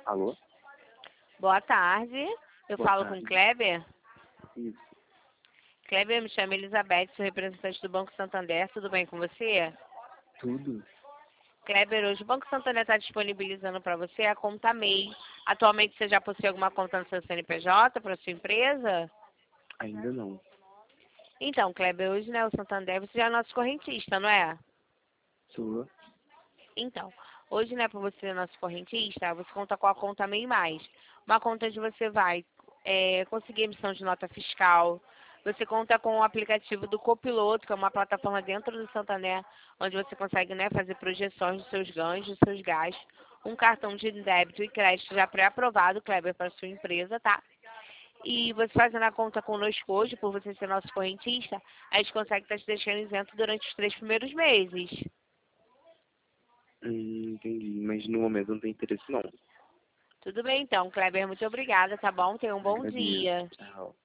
Alô? Boa tarde. Eu Boa falo com tarde. Kleber. Isso. Kleber, me chamo Elizabeth, sou representante do Banco Santander. Tudo bem com você? Tudo? Kleber, hoje o Banco Santander está disponibilizando para você a conta MEI. Atualmente você já possui alguma conta no seu CNPJ para sua empresa? Ainda não. Então, Kleber, hoje, né, o Santander, você já é nosso correntista, não é? Sua? Então, hoje, né, para você ser nosso correntista, você conta com a conta MEI Mais. Uma conta onde você vai conseguir emissão de nota fiscal. Você conta com o aplicativo do Copiloto, que é uma plataforma dentro do Santander, onde você consegue, né, fazer projeções dos seus ganhos, dos seus gastos. Um cartão de débito e crédito já pré-aprovado, Kleber, para sua empresa, tá? E você fazendo a conta conosco hoje, por você ser nosso correntista, a gente consegue estar te deixando isento durante os 3 primeiros meses. Entendi. Mas no momento não tem interesse não. Tudo bem então, Kleber, muito obrigada, tá bom? Tenha um bom Agradeço. dia. Tchau.